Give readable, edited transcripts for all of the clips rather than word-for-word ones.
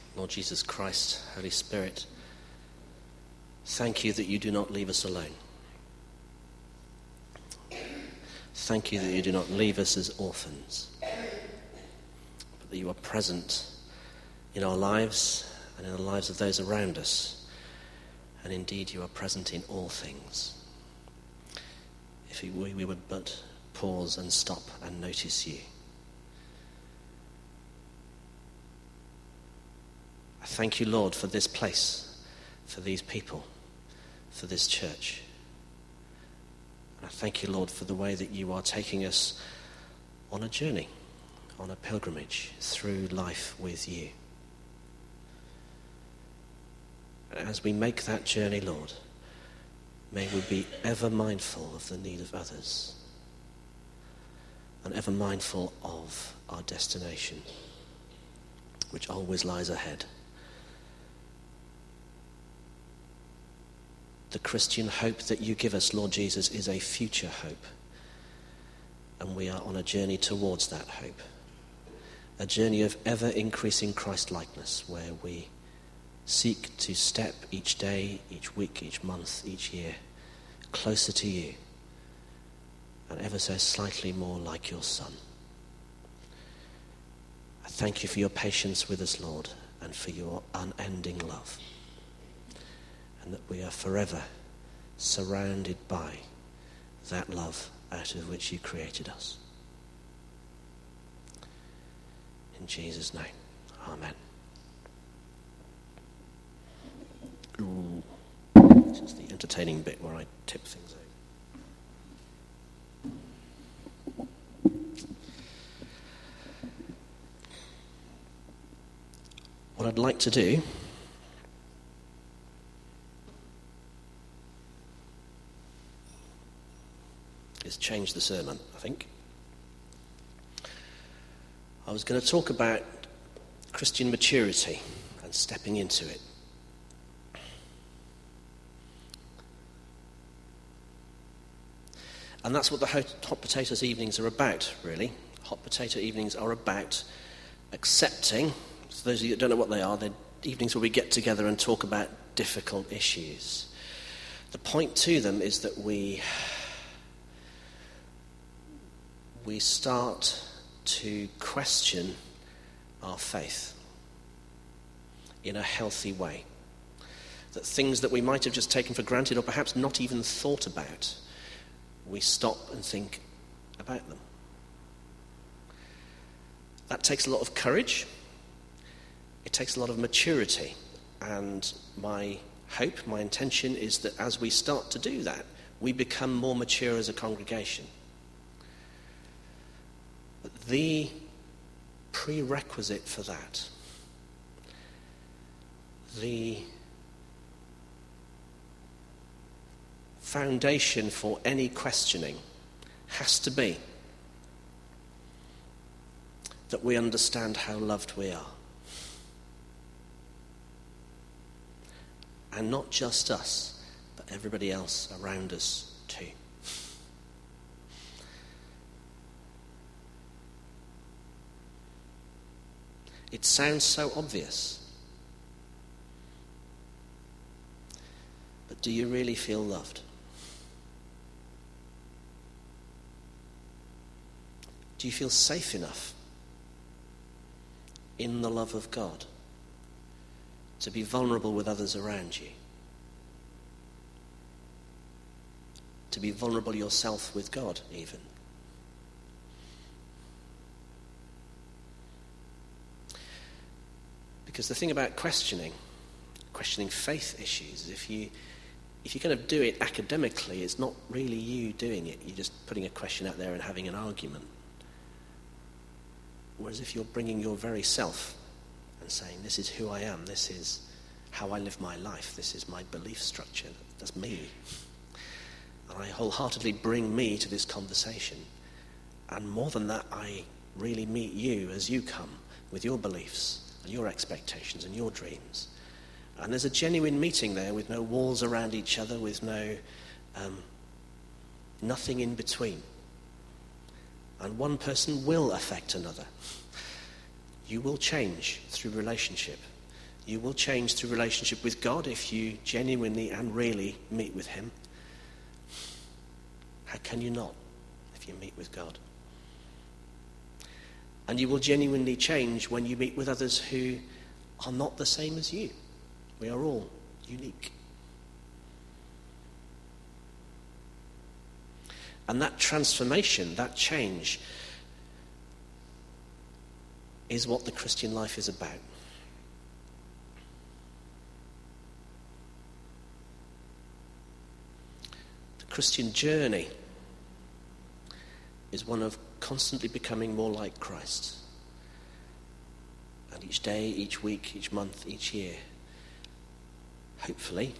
Lord Jesus Christ, Holy Spirit, thank you that you do not leave us alone. Thank you that you do not leave us as orphans, but that you are present in our lives and in the lives of those around us. And indeed, you are present in all things. If we would but pause and stop and notice you. I thank you, Lord, for this place, for these people, for this church. And I thank you, Lord, for the way that you are taking us on a journey, on a pilgrimage through life with you. And as we make that journey, Lord, may we be ever mindful of the need of others and ever mindful of our destination, which always lies ahead. The Christian hope that you give us, Lord Jesus, is a future hope. And we are on a journey towards that hope. A journey of ever-increasing Christ-likeness, where we seek to step each day, each week, each month, each year, closer to you, and ever so slightly more like your Son. I thank you for your patience with us, Lord, and for your unending love. And that we are forever surrounded by that love out of which you created us. In Jesus' name, amen. Ooh. This is the entertaining bit where I tip things over. What I'd like to do is change the sermon, I think. I was going to talk about Christian maturity and stepping into it. And that's what the Hot Potatoes evenings are about, really. Hot Potato evenings are about accepting, so those of you that don't know what they are, they're evenings where we get together and talk about difficult issues. The point to them is that we start to question our faith in a healthy way. That things that we might have just taken for granted or perhaps not even thought about, we stop and think about them. That takes a lot of courage. It takes a lot of maturity. And my hope, my intention is that as we start to do that, we become more mature as a congregation. But the prerequisite for that, the foundation for any questioning has to be that we understand how loved we are. And not just us, but everybody else around us too. It sounds so obvious. But do you really feel loved? Do you feel safe enough in the love of God to be vulnerable with others around you? To be vulnerable yourself with God, even? Because the thing about questioning faith issues, if you kind of do it academically, it's not really you doing it. You're just putting a question out there and having an argument. Whereas if you're bringing your very self and saying, this is who I am, this is how I live my life, this is my belief structure, that's me. And I wholeheartedly bring me to this conversation. And more than that, I really meet you as you come with your beliefs and your expectations and your dreams. And there's a genuine meeting there with no walls around each other, with no nothing in between. And one person will affect another. You will change through relationship. You will change through relationship with God if you genuinely and really meet with him. How can you not if you meet with God? And you will genuinely change when you meet with others who are not the same as you. We are all unique. And that transformation, that change, is what the Christian life is about. The Christian journey is one of constantly becoming more like Christ. And each day, each week, each month, each year, hopefully,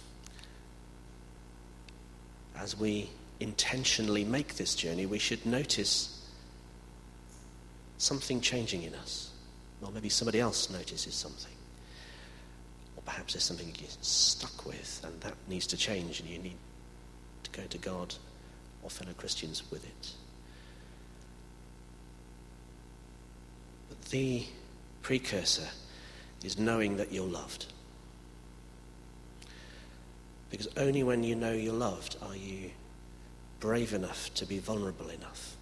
as we intentionally make this journey, we should notice something changing in us. Or maybe somebody else notices something. Or perhaps there's something you're stuck with and that needs to change and you need to go to God or fellow Christians with it. But the precursor is knowing that you're loved. Because only when you know you're loved are you brave enough to be vulnerable enough.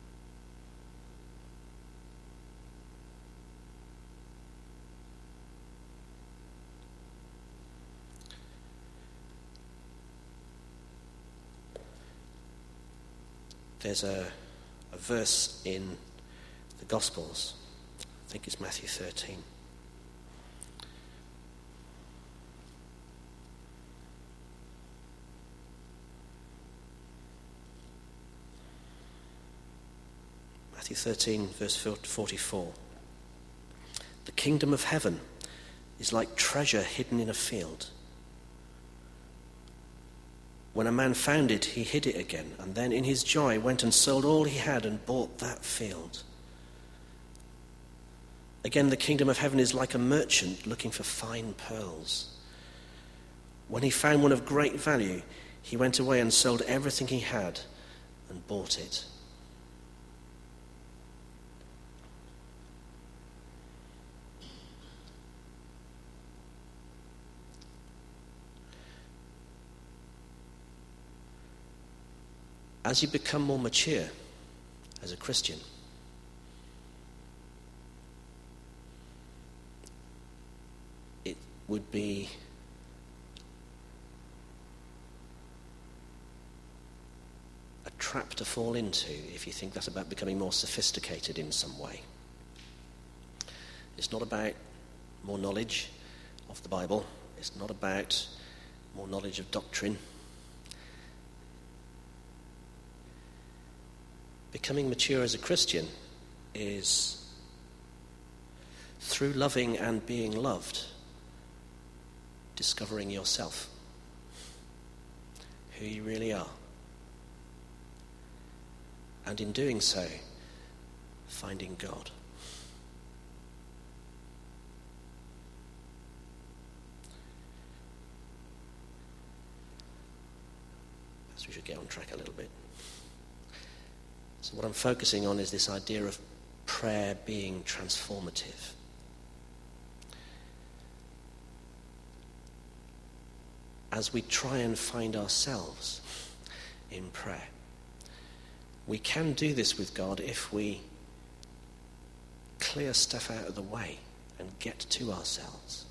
There's a verse in the Gospels, I think it's Matthew 13. Matthew 13, verse 44. The kingdom of heaven is like treasure hidden in a field. When a man found it, he hid it again, and then in his joy went and sold all he had and bought that field. Again, the kingdom of heaven is like a merchant looking for fine pearls. When he found one of great value, he went away and sold everything he had and bought it. As you become more mature as a Christian, it would be a trap to fall into if you think that's about becoming more sophisticated in some way. It's not about more knowledge of the Bible. It's not about more knowledge of doctrine. Becoming mature as a Christian is through loving and being loved, discovering yourself, who you really are. And in doing so, finding God. Perhaps we should get on track a little bit. So what I'm focusing on is this idea of prayer being transformative. As we try and find ourselves in prayer, we can do this with God if we clear stuff out of the way and get to ourselves.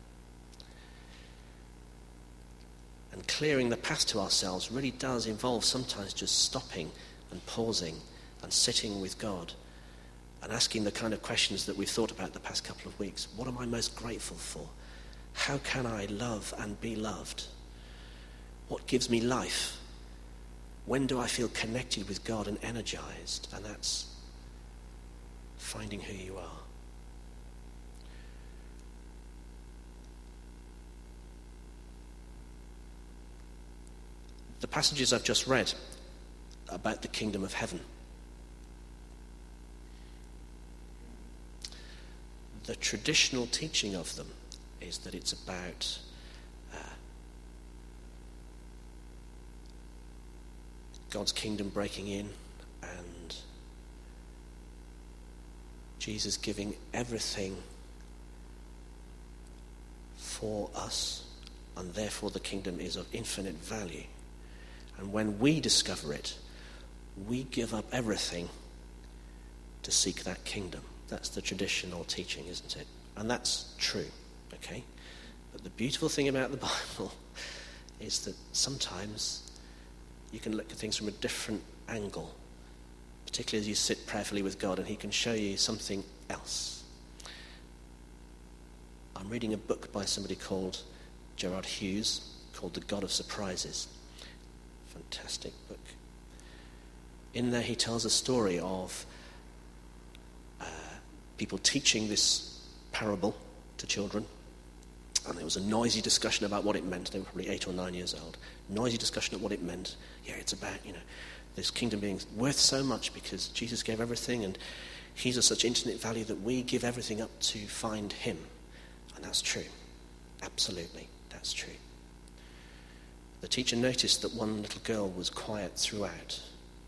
And clearing the path to ourselves really does involve sometimes just stopping and pausing and sitting with God and asking the kind of questions that we've thought about the past couple of weeks. What am I most grateful for? How can I love and be loved? What gives me life? When do I feel connected with God and energized? And that's finding who you are. The passages I've just read about the kingdom of heaven, the traditional teaching of them is that it's about God's kingdom breaking in and Jesus giving everything for us, and therefore the kingdom is of infinite value. And when we discover it, we give up everything to seek that kingdom. That's the traditional teaching, isn't it? And that's true, okay? But the beautiful thing about the Bible is that sometimes you can look at things from a different angle, particularly as you sit prayerfully with God, and he can show you something else. I'm reading a book by somebody called Gerard Hughes called The God of Surprises. Fantastic book. In there he tells a story of people teaching this parable to children, and there was a noisy discussion about what it meant. They were probably 8 or 9 years old. Noisy discussion of what it meant. Yeah, it's about, this kingdom being worth so much because Jesus gave everything, and he's of such infinite value that we give everything up to find him. And that's true. Absolutely, that's true. The teacher noticed that one little girl was quiet throughout.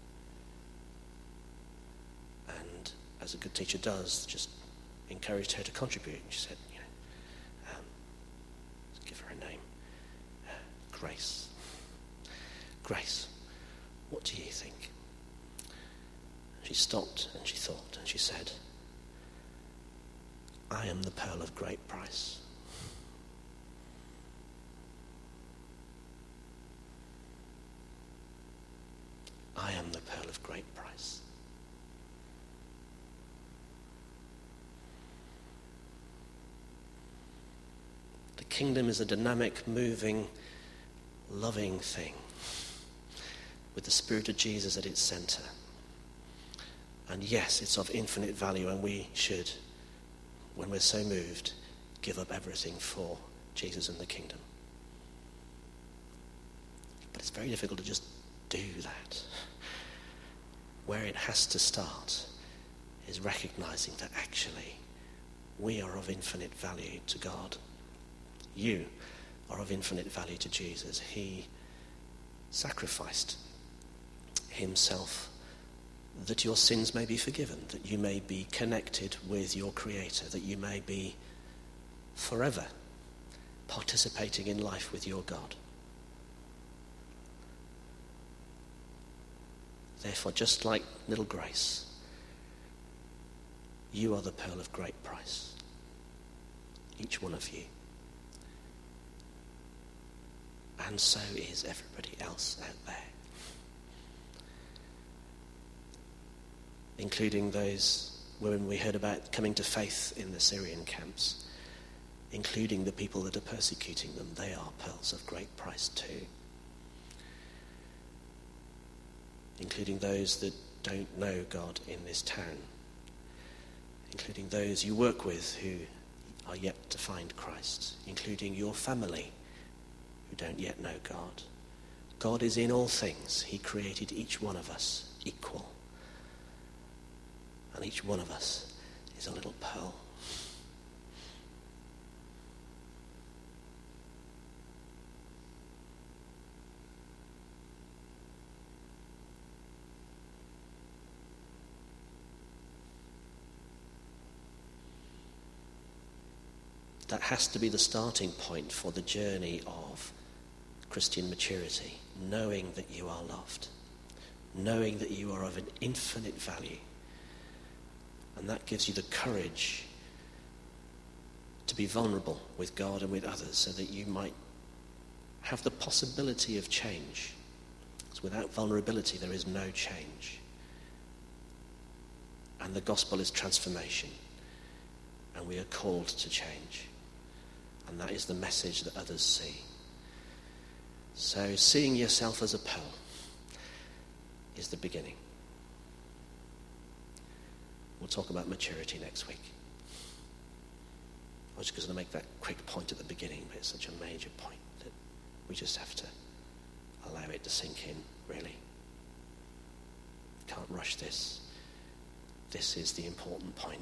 And as a good teacher does, just encouraged her to contribute. And she said, let's give her a name. Grace. Grace, what do you think? She stopped and she thought and she said, I am the pearl of great price. I am the pearl of great price. The kingdom is a dynamic, moving, loving thing with the Spirit of Jesus at its center. And yes, it's of infinite value, and we should, when we're so moved, give up everything for Jesus and the kingdom. But it's very difficult to just do that. Where it has to start is recognizing that actually we are of infinite value to God. You are of infinite value to Jesus. He sacrificed himself that your sins may be forgiven, that you may be connected with your Creator, that you may be forever participating in life with your God. Therefore, just like little Grace, you are the pearl of great price. Each one of you. And so is everybody else out there. Including those women we heard about coming to faith in the Syrian camps. Including the people that are persecuting them. They are pearls of great price too. Including those that don't know God in this town. Including those you work with who are yet to find Christ. Including your family who don't yet know God. God is in all things. He created each one of us equal. And each one of us is a little pearl. That has to be the starting point for the journey of Christian maturity, knowing that you are loved, knowing that you are of an infinite value. And that gives you the courage to be vulnerable with God and with others so that you might have the possibility of change. Because without vulnerability, there is no change. And the gospel is transformation. And we are called to change. And that is the message that others see. So seeing yourself as a pearl is the beginning. We'll talk about maturity next week. I was just going to make that quick point at the beginning, but it's such a major point that we just have to allow it to sink in, really. Can't rush this. This is the important point.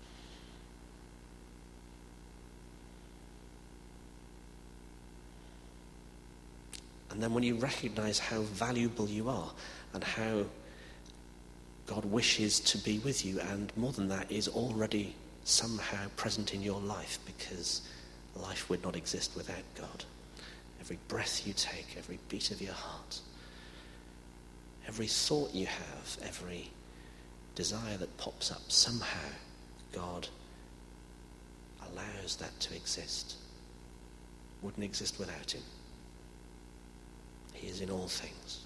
And then when you recognize how valuable you are and how God wishes to be with you, and more than that, is already somehow present in your life because life would not exist without God. Every breath you take, every beat of your heart, every thought you have, every desire that pops up, somehow God allows that to exist. Wouldn't exist without him. He is in all things.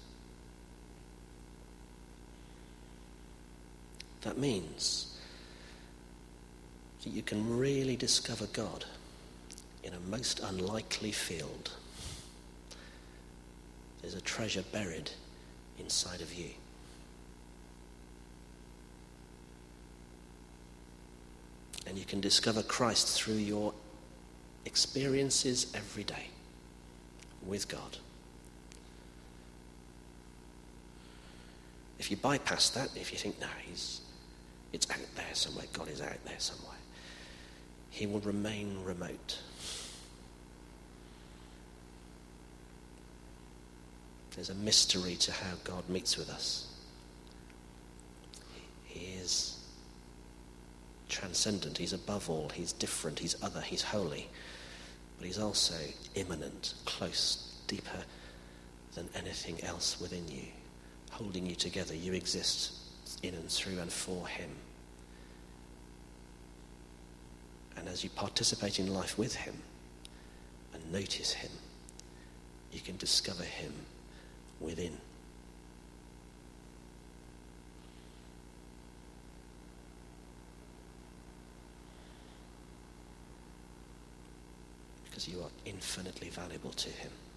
That means that you can really discover God in a most unlikely field. There's a treasure buried inside of you. And you can discover Christ through your experiences every day with God. If you bypass that, if you think, no, it's out there somewhere, God is out there somewhere, he will remain remote. There's a mystery to how God meets with us. He is transcendent, he's above all, he's different, he's other, he's holy, but he's also immanent, close, deeper than anything else within you, holding you together. You exist in and through and for him. And as you participate in life with him and notice him, you can discover him within. Because you are infinitely valuable to him.